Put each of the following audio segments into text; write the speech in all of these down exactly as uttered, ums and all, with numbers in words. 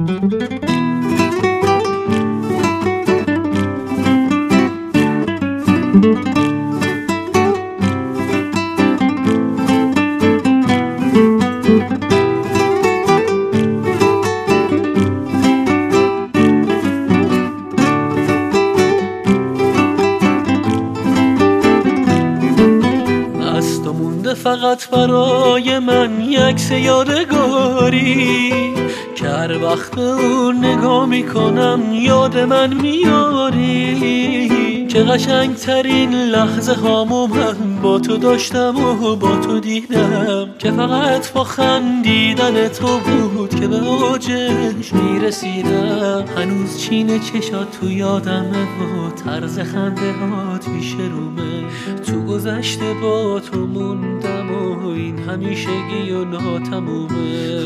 فقط برای من یک یادگاری که هر وقت به اون نگاه میکنم یاد من میاری که قشنگ ترین لحظه هامو من با تو داشتم و با تو دیدم که فقط با خندیدن تو بود که به اوجش میرسیدم. هنوز چین چشات تو یادمه و طرز خنده هات پیش رومه. تو گذشته با تو موندم و این همیشگی و ناتمومه.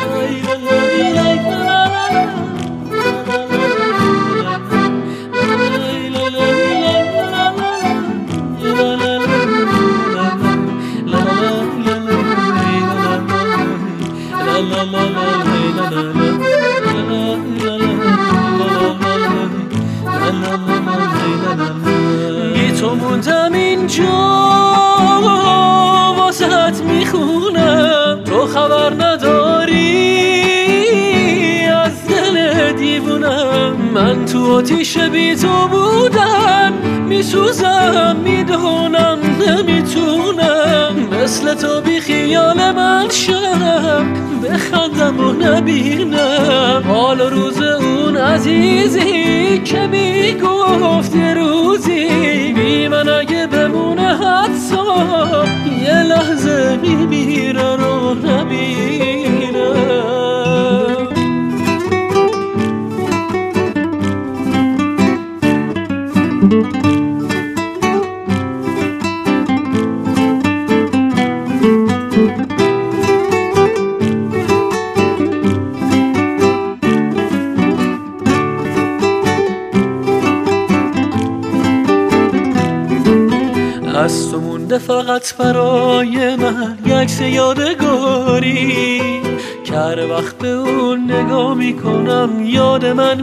بی تو موندم اینجا واسهت میخونم، تو خبر نداری از دل دیوونم. من تو آتیش بی تو بودم میسوزم، میدونم نمیتونم مثل تو بی خیال من شم، بخندم و نبینم حال و روز اون عزیزی که میگفت یه روزی بی من اگه بمونه حتی یه لحظه میمیره رو نبینم. از تو مونده فقط برای من یک یادگاری که هر وقت به اون نگاه میکنم یاد من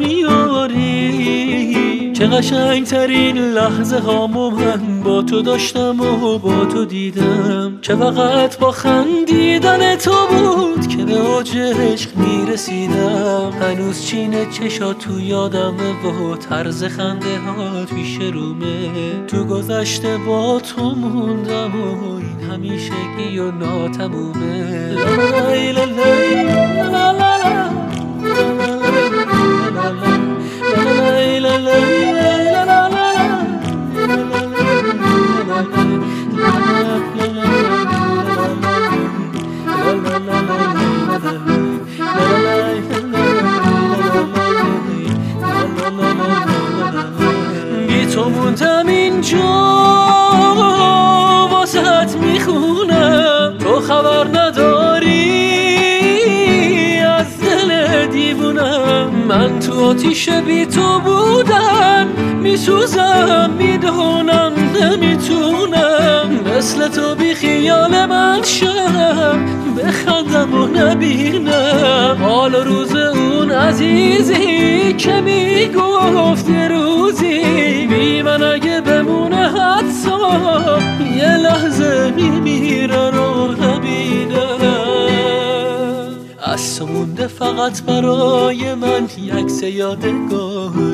میاری که قشنگ ترین لحظه هامو من با تو داشتم و با تو دیدم که فقط با خندیدن تو بود که به اوج عشق میرسیدم. هنوز چین چشات تو یادمه و طرز خنده هات پیش رومه. تو گذشته با تو موندم و این همیشگی و ناتمومه. لای لای لای لا لا لا لای لای لای بی تو موندم اینجا واسهت میخونم، تو خبر نداری از دل دیوونم. من تو آتیش بی تو بودم میسوزم، میدونم نمیتونم مثل تو بی خیال من شم، بخندم و نبینم حال و روز اون عزیزی که میگفت یه روزی بی من اگه بمونه حتی یه لحظه میمیره رو نبینم. از تو مونده فقط برای من یک یادگاری